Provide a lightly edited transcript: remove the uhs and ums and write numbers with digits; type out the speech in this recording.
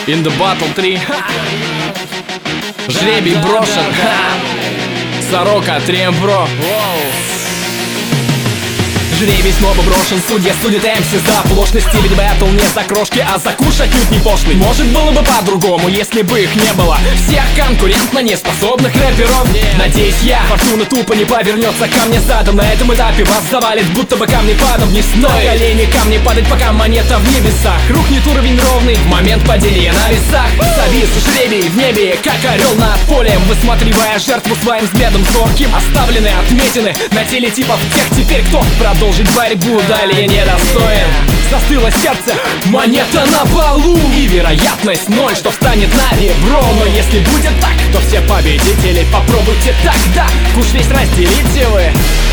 In the Battle 3. Жребий брошен. Сорока, Триэмпро. Жребий снова брошен, судья судит МС за положности. Ведь бэтл не за крошки, а за куш отнюдь не пошлый. Может было бы по-другому, если бы их не было. Всех конкурентно неспособных рэперов. Надеюсь я, фортуна тупо не повернется ко мне задом. На этом этапе вас завалит, будто бы камни падом вниз. На колени камни падать, пока монета в небесах. Рухнет уровень ровный в момент падения на весах. Завис жребий в небе, как орел над полем, высматривая жертву своим взглядом зорким. Оставлены отметины на теле типов тех теперь, кто продолжить борьбу далее недостоин. Застыло сердце, монета на полу, и вероятность 0, что встанет на ребро. Но если будет так, то все победители попробуйте тогда. Куш весь разделите вы.